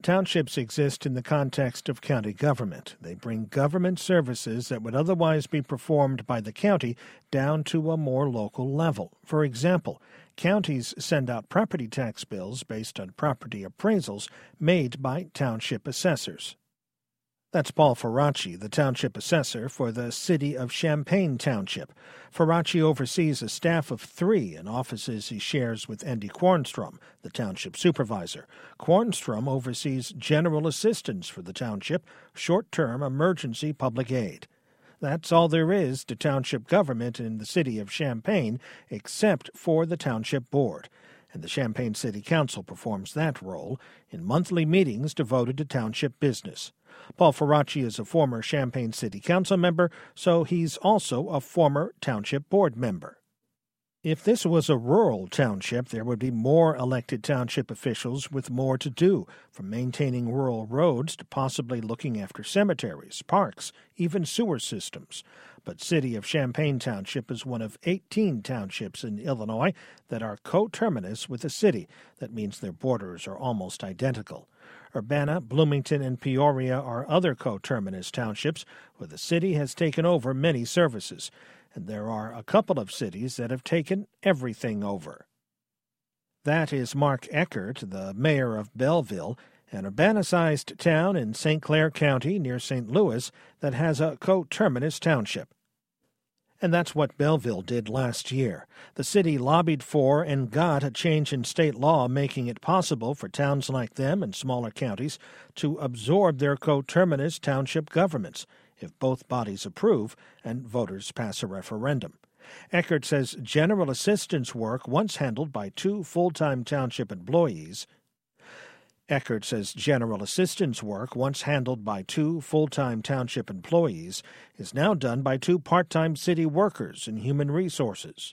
Townships exist in the context of county government. They bring government services that would otherwise be performed by the county down to a more local level. For example, counties send out property tax bills based on property appraisals made by township assessors. That's Paul Faraci, the township assessor for the city of Champaign Township. Faraci oversees a staff of 3 in offices he shares with Andy Quornstrom, the township supervisor. Quornstrom oversees general assistance for the township, short-term emergency public aid. That's all there is to township government in the city of Champaign, except for the township board. And the Champaign City Council performs that role in monthly meetings devoted to township business. Paul Faraci is a former Champaign City Council member, so he's also a former township board member. If this was a rural township, there would be more elected township officials with more to do, from maintaining rural roads to possibly looking after cemeteries, parks, even sewer systems. But City of Champaign Township is one of 18 townships in Illinois that are coterminous with the city. That means their borders are almost identical. Urbana, Bloomington, and Peoria are other coterminous townships where the city has taken over many services, and there are a couple of cities that have taken everything over. That is Mark Eckert, the mayor of Belleville, an Urbana-sized town in St. Clair County near St. Louis that has a coterminous township. And that's what Belleville did last year. The city lobbied for and got a change in state law making it possible for towns like them and smaller counties to absorb their coterminous township governments if both bodies approve and voters pass a referendum. Eckert says general assistance work once handled by 2 full-time township employees Eckert says general assistance work, once handled by 2 full-time township employees, is now done by 2 part-time city workers in human resources.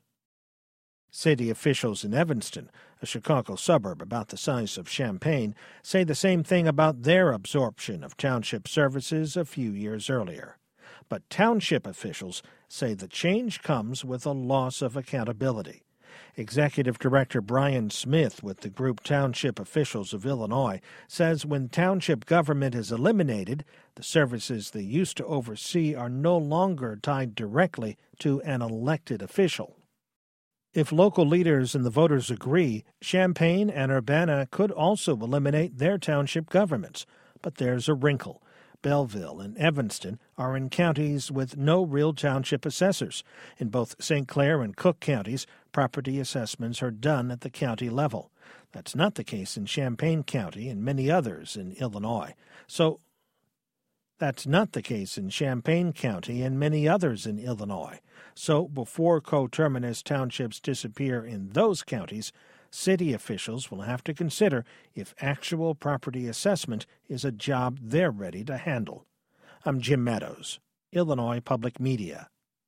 City officials in Evanston, a Chicago suburb about the size of Champaign, say the same thing about their absorption of township services a few years earlier. But township officials say the change comes with a loss of accountability. Executive Director Brian Smith with the group Township Officials of Illinois says when township government is eliminated, the services they used to oversee are no longer tied directly to an elected official. If local leaders and the voters agree, Champaign and Urbana could also eliminate their township governments. But there's a wrinkle. Belleville and Evanston are in counties with no real township assessors. In both St. Clair and Cook counties, property assessments are done at the county level. That's not the case in Champaign County and many others in Illinois. So before coterminous townships disappear in those counties, city officials will have to consider if actual property assessment is a job they're ready to handle. I'm Jim Meadows, Illinois Public Media.